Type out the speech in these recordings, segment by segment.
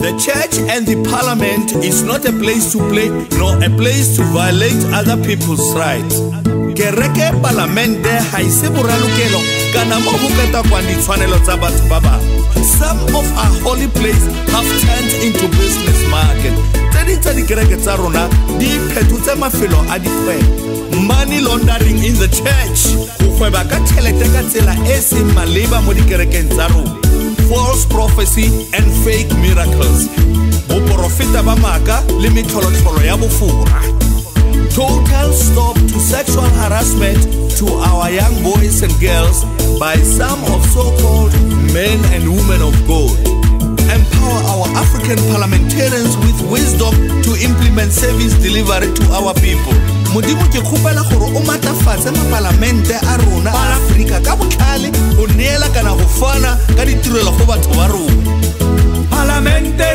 The church and the parliament is not a place to play, nor a place to violate other people's rights. Kereke parlamente ha ise boralokelo kana mo go keta kwa ditshwanelo tsa batho ba bangwe. Some of our holy places have turned into business market. Tsa dikereke tsa rona di phethutse mafelo a dikgwebo. Money laundering in the church. Go gweba ka tšhelete ka tsela e seng maleba mo dikerekeng tsa rona. False prophecy and fake miracles. Boporofeta ba maka le metlholotsholo ya bofura. Total stop to sexual harassment to our young boys and girls by some of so-called men and women of God. Empower our African parliamentarians with wisdom to implement service delivery to our people. Modimo ke khupela gore o matafatse maparlamente a rona a Afrika ka botlhale go neela kana go fana ka ditirelo go batho ba rona. Parlamente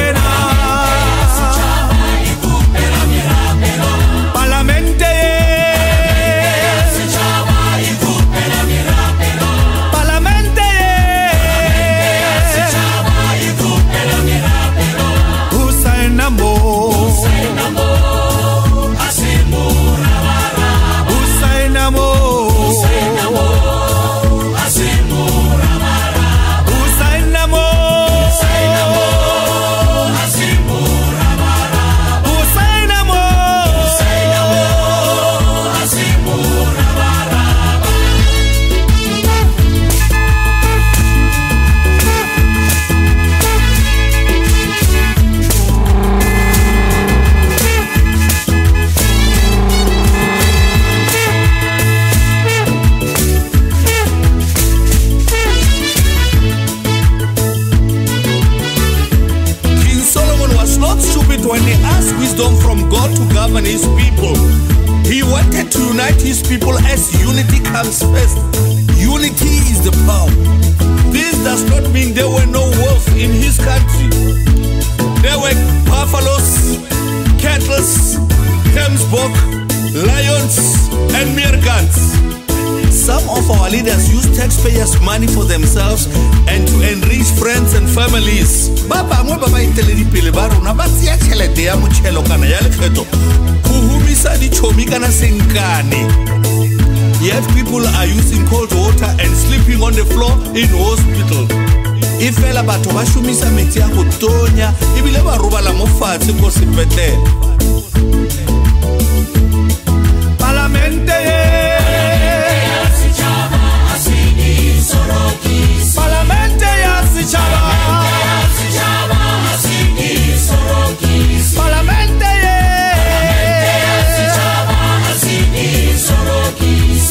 when he asked wisdom from God to govern his people. He wanted to unite his people as unity comes first. Unity is the power. This does not mean there were no wolves in his country. There were buffaloes, cattle, Hemsbok, lions, and meerkats. Some of our leaders use taxpayers' money for themselves and to enrich friends and families. Baba ngwe baba iteledi pele ba rona ba tsia tšhelete ya motšhelo kana ya lekgetho go humisa ditšhomi kana senkane. Yet people are using cold water and sleeping on the floor in hospital. Ifela batho ba shumisa metsi a go tonya ebile ba robala mo fatshe ko sepetlele. Parlamente Parlamente ya sichaba asidi sorokis Parlamente ya sichaba asidi sorokis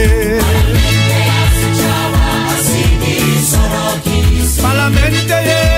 Parlamente